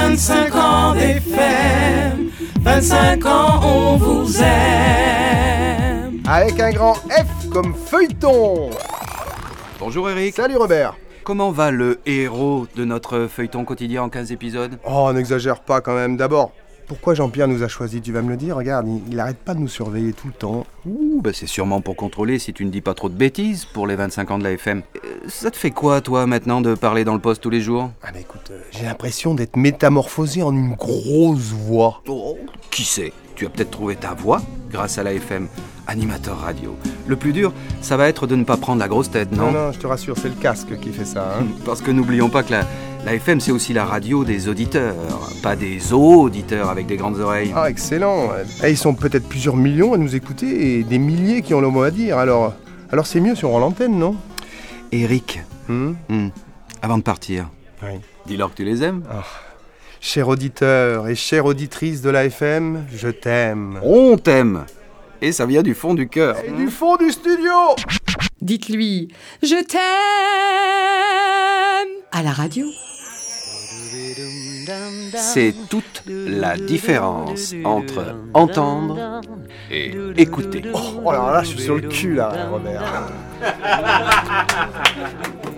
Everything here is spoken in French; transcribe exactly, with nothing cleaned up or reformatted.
vingt-cinq ans d'F M, vingt-cinq ans on vous aime. Avec un grand F comme feuilleton. Bonjour Eric. Salut Robert. Comment va le héros de notre feuilleton quotidien en quinze épisodes ? Oh, n'exagère pas quand même. D'abord, pourquoi Jean-Pierre nous a choisis ? Tu vas me le dire, regarde, il, il arrête pas de nous surveiller tout le temps. Ouh, bah c'est sûrement pour contrôler si tu ne dis pas trop de bêtises pour les vingt-cinq ans de la F M. Euh, ça te fait quoi, toi, maintenant, de parler dans le poste tous les jours ? Ah bah écoute, euh, j'ai l'impression d'être métamorphosé en une grosse voix. Oh, qui sait ? Tu as peut-être trouvé ta voix grâce à la F M, animateur radio. Le plus dur, ça va être de ne pas prendre la grosse tête, non ? Non, non, je te rassure, c'est le casque qui fait ça. Hein. Parce que n'oublions pas que la, la F M, c'est aussi la radio des auditeurs, pas des auditeurs avec des grandes oreilles. Ah, excellent. Eh, ils sont peut-être plusieurs millions à nous écouter et des milliers qui ont le mot à dire. Alors, alors c'est mieux si on rend l'antenne, non ? Eric, Hum hum, avant de partir, Oui. dis-leur que tu les aimes. Ah. Cher auditeur et chère auditrice de la F M, je t'aime. On t'aime. Et ça vient du fond du cœur. Et du fond du studio. Dites-lui « Je t'aime » à la radio. C'est toute la différence entre entendre et écouter. Oh là là, je suis sur le cul là, Robert.